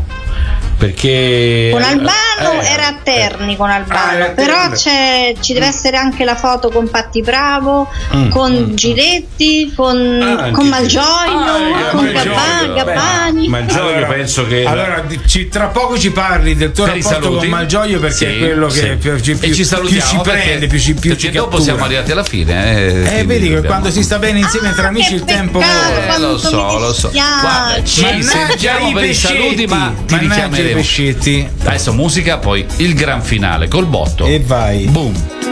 Perché Con Albano eh, era a Terni con Albano, Ah, era a però Terni. c'è, ci deve essere anche la foto con Patti Bravo, Mm, con mm, Giletti, con, Ah, anche con sì. Malgioglio, Ah, con Malgioglio, Gabba- beh, Gabbani. Malgioglio Allora, penso che allora di- ci- tra poco ci parli del tuo Per i rapporto saluti. con Malgioglio, perché Sì, è quello che sì. più, più, E ci salutiamo più ci perché, prende, più ci, più perché ci dopo cattura. siamo arrivati alla fine. Eh, Eh, quindi vedi che dobbiamo- quando si sta bene insieme tra Ah, amici che il tempo peccato, vola. Eh, quanto lo so, mi lo so. dispiace. Guarda, ci Mannaggia sentiamo i per i saluti, pescetti, ma ti mannaggia i richiameremo. pescetti. Adesso musica, poi il gran finale col botto. E vai. Boom.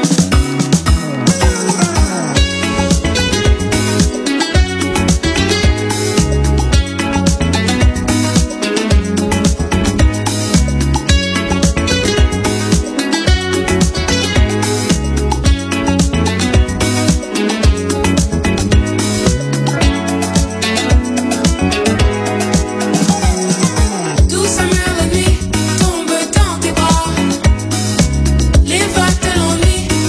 Douce mélodie tombe dans tes bras. Les vagues te l'ennuyent,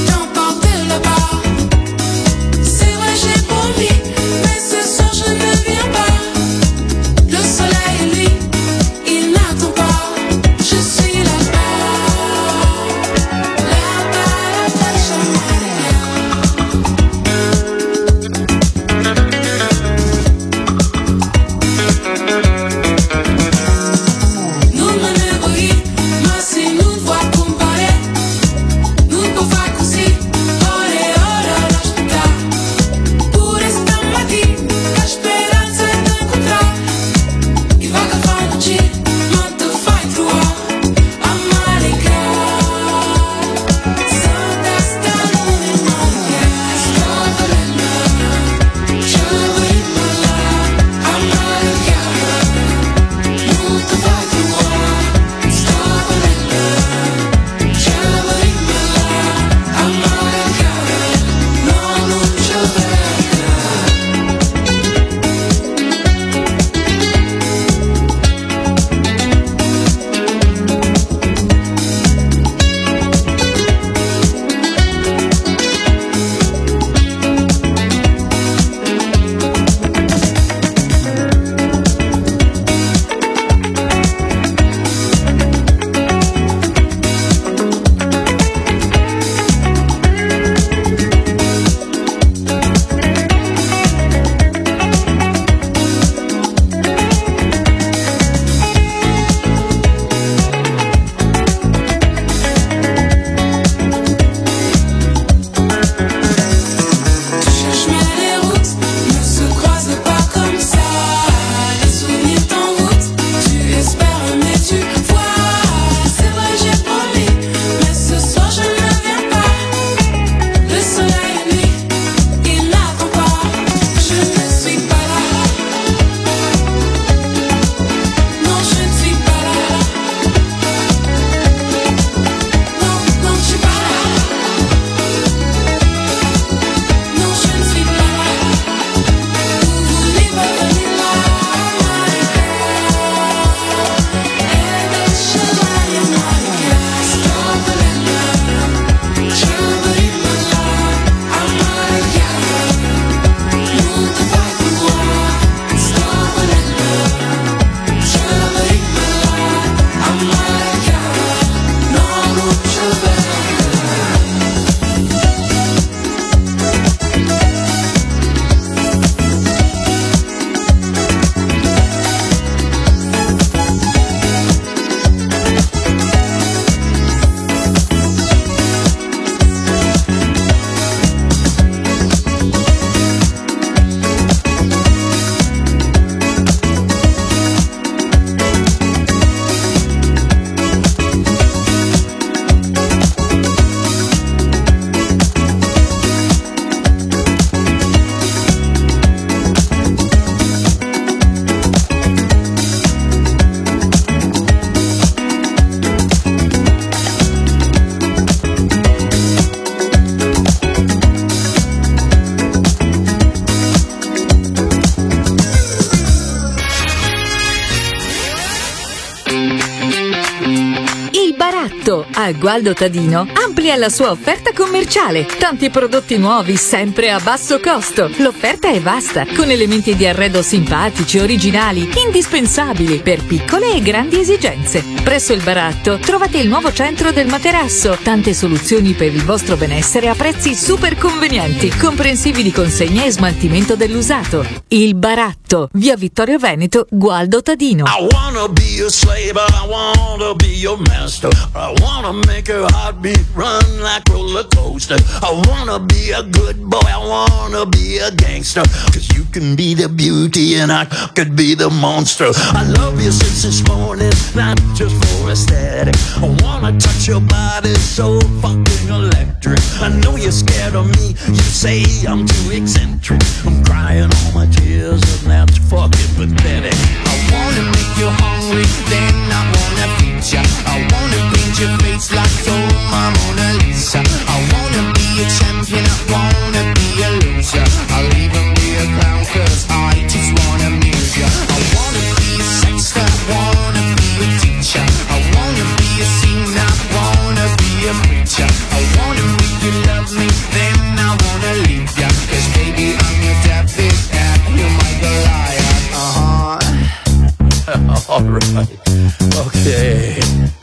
A Gualdo Tadino amplia la sua offerta commerciale. Tanti prodotti nuovi sempre a basso costo. L'offerta è vasta, con elementi di arredo simpatici, originali, indispensabili per piccole e grandi esigenze. Presso il Baratto trovate il nuovo centro del materasso. Tante soluzioni per il vostro benessere a prezzi super convenienti, comprensivi di consegna e smaltimento dell'usato. Il Baratto, via Vittorio Veneto, Gualdo Tadino. I wanna be a slave, I wanna be your master. I wanna make your heartbeat run like roller coaster. I wanna be a good boy, I wanna be a gangster. Cause you can be the beauty and I could be the monster. I love you since this morning, not just for aesthetic. I wanna touch your body so fucking electric. I know you're scared of me, you say I'm too eccentric. I'm crying all my tears and that's fucking pathetic. I wanna make you hungry, then I wanna feed ya. I wanna paint your face like you're my Mona Lisa. I wanna be a champion, I wanna be a loser. I'll even be a clown cause I just wanna amuse ya. I wanna be a sexter, I wanna be a teacher. I wanna be a singer, I wanna be a preacher. I wanna make you love me, then I wanna leave ya. Cause baby I'm your David and you're my Goliath. Uh-huh. Alright, okay.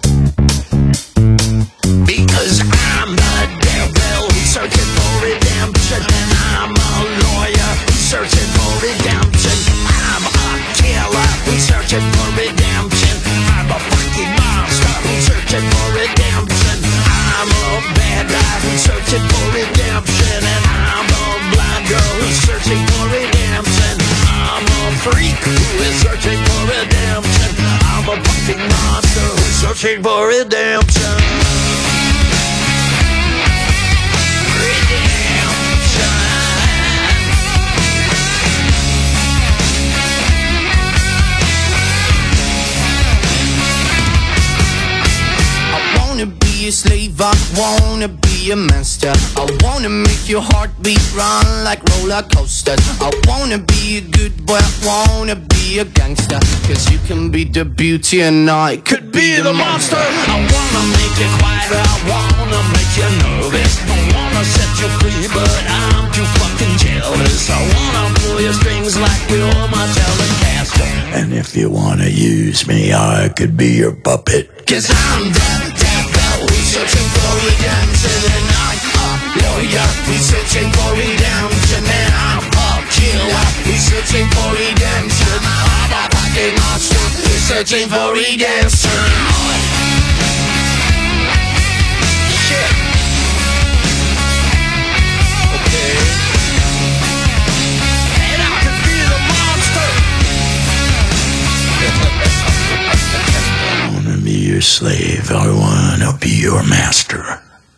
Because I'm the devil searching for redemption, and I'm a lawyer searching for redemption. I'm a killer who's searching for redemption. I'm a fucking monster who's searching for redemption. I'm a bad guy who's searching for redemption, and I'm a blind girl who's searching for redemption. I'm a freak who is searching for redemption. I'm a fucking monster who's searching for redemption. Be a slave, I wanna be a master. I wanna make your heartbeat run like roller coasters. I wanna be a good boy, I wanna be a gangster. Cause you can be the beauty and I could be the monster. I wanna make you quiet, I wanna make you nervous. I wanna set you free, but I'm too fucking jealous. I wanna pull your strings like you're my Telecaster. And if you wanna use me, I could be your puppet. Cause I'm the devil, we're searching for redemption. And I'm a lawyer, we're searching for redemption. And I'm a killer, we're searching for redemption. I'm a fucking monster, we're searching for redemption. Shit. Okay. And I could be the monster. I wanna be your slave, I wanna be your master.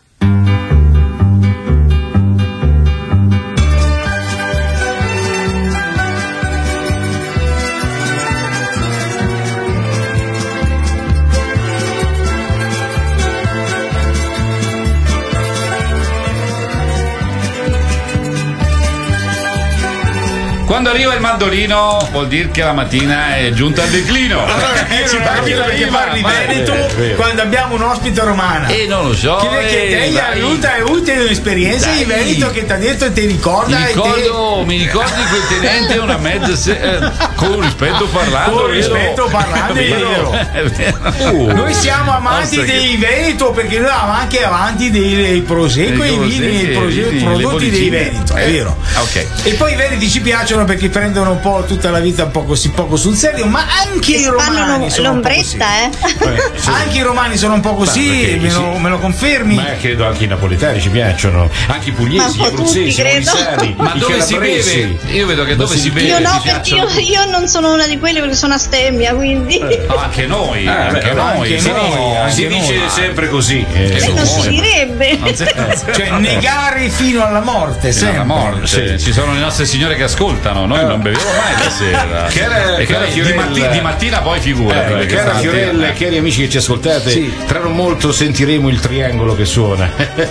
Quando arriva il mandolino vuol dire che la mattina è giunta al declino. Allora, eh, ci parli perché parli Veneto quando abbiamo un ospite romana. E non lo so. Che, che eh, lei ha avuto, hai avuto un'esperienza di Veneto che ti ha detto e ti ricorda. Mi ricordo, te... mi ricordi quel tenente una mezza se, eh, con rispetto parlando. Con rispetto parlando, è vero. È vero. Uh, noi siamo amanti dei che... Veneto perché noi siamo anche amanti dei, dei prosecco e i vini e i prose- prodotti dei Veneto, è eh, vero. Okay. E poi i veneti ci piacciono perché prendono un po' tutta la vita un po' così poco sul serio, ma anche i romani sono l'ombretta, un po' così. eh. Sì. Anche i romani sono un po' così, me lo, me lo confermi? Ma credo anche i napoletani ci piacciono, anche i pugliesi, gli abruzzesi, i molisani, ma i dove si beve? Io vedo che dove si beve. Io no, si perché io, io non sono una di quelle perché sono astemmia, quindi. Eh, anche noi, eh, anche beh, noi, anche si, noi, anche si dice noi. Sempre così. Eh, eh, non si direbbe. Cioè negare fino alla morte, sempre. Alla morte. Sì. Ci sono le nostre signore che ascoltano. esaltano, noi non beviamo mai la sera. Che era- e che era di, Fiorella- matti- di mattina poi figura. Eh, cara Fiorella, cari amici che ci ascoltate, tra non molto sentiremo il triangolo che suona.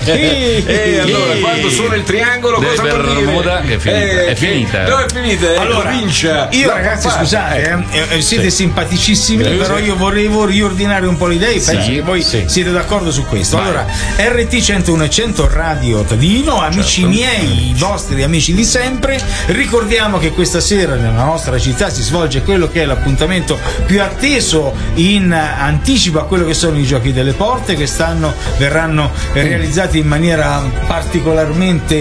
E allora, quando suona il triangolo, De cosa vuol dire? Bermuda, che è finita. È finita. No, è finita. eh, Allora, comincia. io la ragazzi fase. scusate, eh, eh, siete Sì. simpaticissimi, Sì, però sì. io volevo riordinare un po' le idee, Sì, penso che voi sì. siete d'accordo su questo. Vai. Allora, R T centouno e cento Radio Tadino, amici Certo. miei, i vostri amici di sempre, ricordiamo che questa sera nella nostra città si svolge quello che è l'appuntamento più atteso in anticipo a quello che sono i giochi delle porte. Quest'anno verranno eh, realizzati in maniera particolarmente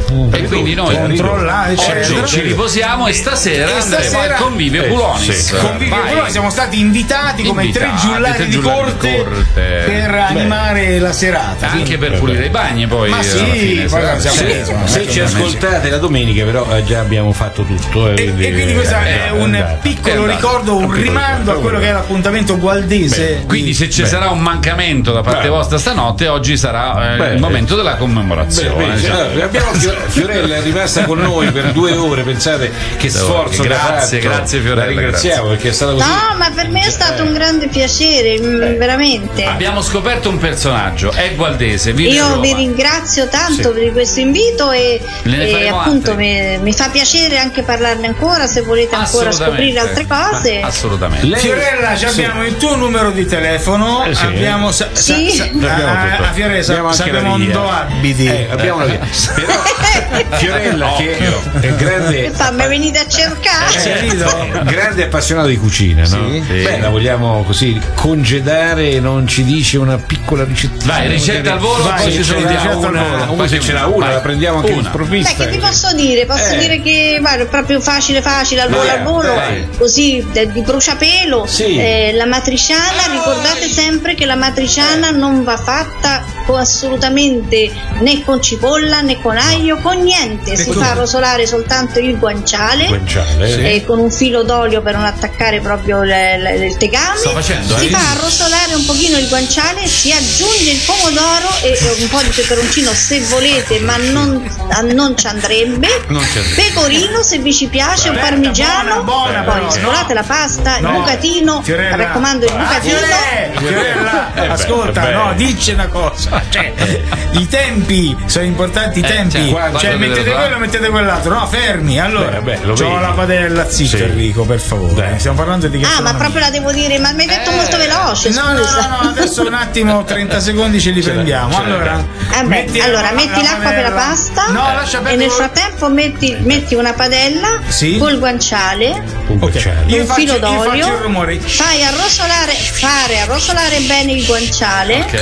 E quindi noi controllata, eccetera. oggi ci riposiamo e stasera E andremo stasera- al Convivio eh, Culonis. sì. Convivio Vai. Culonis, siamo stati invitati come Invitati, tre giullari tre di giullari di corte, corte. per Beh. animare la serata. Anche per pulire i bagni poi. Ma sì, alla fine, poi sarà- siamo- sì, insomma, Se ci ascoltate la domenica, però eh, già abbiamo fatto tutto. E, e quindi questo è un piccolo ricordo, un rimando a quello che è l'appuntamento gualdese. Quindi se ci Beh. sarà un mancamento da parte Beh. vostra stanotte, oggi sarà eh, Beh. il momento della commemorazione. Beh, beh, Cioè, allora, abbiamo Fio- Fiorella è rimasta con noi per due ore, pensate che sforzo che ha Grazie, fatto. grazie, Fiorella, La ringraziamo grazie. perché è stata così. No, ma per me è stato un grande piacere, mm, veramente. Abbiamo scoperto un personaggio, è gualdese, vive a Io Roma. vi ringrazio tanto Sì. per questo invito e, Ne e faremo appunto altri. mi, mi fa piacere anche parlarne ancora se volete ancora scoprire altre cose. Assolutamente. Fiorella, ci Sì. abbiamo il tuo numero di telefono, Eh sì. abbiamo sa- sa- Sì. sa- Abbiamo a, tutto. a Fiorella sa- Abbiamo anche sappiamo la via. dove abiti. Eh, abbiamo la via. Però Fiorella che è grande Che fa? Mi venite a cercare? Eh, grande appassionato di cucina, no? Sì. Beh, la vogliamo così congedare e non ci dice una piccola ricetta. Vai, ricetta al volo, Vai, poi ci ce sono n'ha ricetta al una, volo. comunque se ce n'ha una, Vai. la prendiamo anche in Una. Beh, sprovvista. che vi posso dire? Posso Eh. dire che guarda, è proprio facile facile al volo Vai, al volo, vai. così de- di bruciapelo. Sì. Eh, la matriciana, ricordate sempre che la matriciana non va fatta con assolutamente né con cipolla né con aglio, con niente. Si con- fa rosolare soltanto il guanciale. Guanciale, sì. eh, con un filo d'olio per non attaccare proprio le- le- il tegame. Sto facendo, si eh. fa arrosolare un pochino il guanciale, si aggiunge il pomodoro e e un po' di peperoncino se volete, ma non, ah, non ci andrebbe. Non ci andrebbe. Pecorino se vi ci piace, un Beh, parmigiano. buona, buona, poi però, scolate no. la pasta, No. il bucatino. Fiorella. Raccomando il Ah, bucatino. Fiorella, Fiorella, Eh, beh, ascolta, beh. no, dici una cosa. Cioè, i tempi sono importanti, i Eh, tempi. cioè, quando Cioè, deve mettete fare? quello, mettete quell'altro. No, fermi. Allora, Beh, beh, lo c'ho vedi. la padella, zitto Sì. Enrico, per favore. Dai. Stiamo parlando di Ah, ma gastronomia. proprio la devo dire, ma mi hai detto Eh. molto veloce, No, no, scusa. no, no, adesso un attimo, trenta secondi ce li prendiamo. ce l'hai. Allora, Eh beh, metti allora la- metti la l'acqua per la padella. pasta No, lascia e perdere. nel frattempo metti, metti una padella Sì. col guanciale, Un Ok. guanciale. Io un faccio, filo io faccio il d'olio, rumore. fai arrosolare, fare arrosolare bene il guanciale Ok.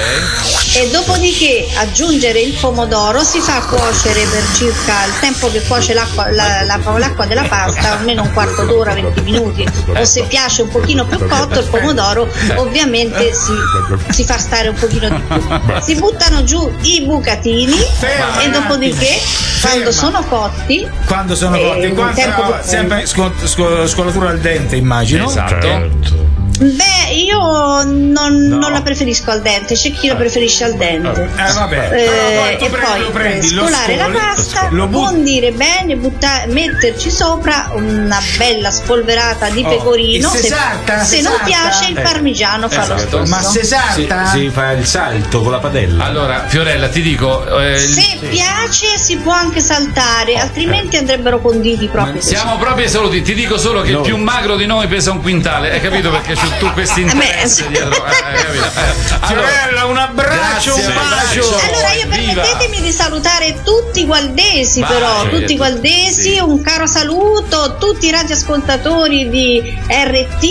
e dopodiché aggiungere il pomodoro, si fa cuocere per circa il tempo che cuoce l'acqua, la- la- l'acqua della pasta, almeno un quarto d'ora, venti minuti, o se piace un pochino più cotto il pomodoro ovviamente si, si fa stare un pochino di più. Si buttano giù i bucatini Ferma e un dopodiché attimo. quando Ferma. sono cotti Quando sono eh, cotti, in quando tempo no, di- sempre sco- sco- scolatura al dente, immagino. Esatto. Beh, io non, non la preferisco al dente, c'è chi la preferisce al dente. Eh, vabbè. Eh, Allora, poi tu e prendi- poi lo prendi, eh, lo scolare la scoli, pasta, lo butti- condire bene, butta- metterci sopra una bella spolverata di Oh, pecorino. e se Se, salta, se se non salta? piace il Eh, parmigiano fa lo esatto. stesso. Ma se Si, salta, si fa il salto con la padella. Allora, Fiorella, ti dico. eh, il- Se piace si può anche saltare, altrimenti andrebbero conditi proprio così. Siamo proprio esauriti. Ti dico solo che il più magro di noi pesa un quintale. Hai capito perché c'è tu questi interessi beh, dietro? Eh, hai capito? Eh, allora, Fiorella, un abbraccio, grazie, un bacio. Allora io Viva. permettetemi di salutare tutti i gualdesi, Vai, però certo. tutti i gualdesi, Sì. un caro saluto, tutti i radioascoltatori di R T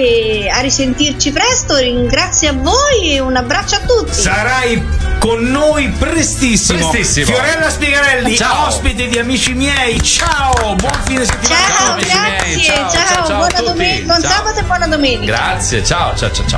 e a risentirci presto, ringrazio a voi e un abbraccio a tutti. Sarai con noi prestissimo. Prestissimo. Fiorella Spigarelli, Ciao. ospite di Amici Miei. Ciao, buon fine settimana. Ciao, amici grazie, miei, ciao, ciao, ciao, ciao a buona tutti. domenica, buon Ciao. sabato e buona domenica. Grazie, ciao, ciao, ciao, ciao.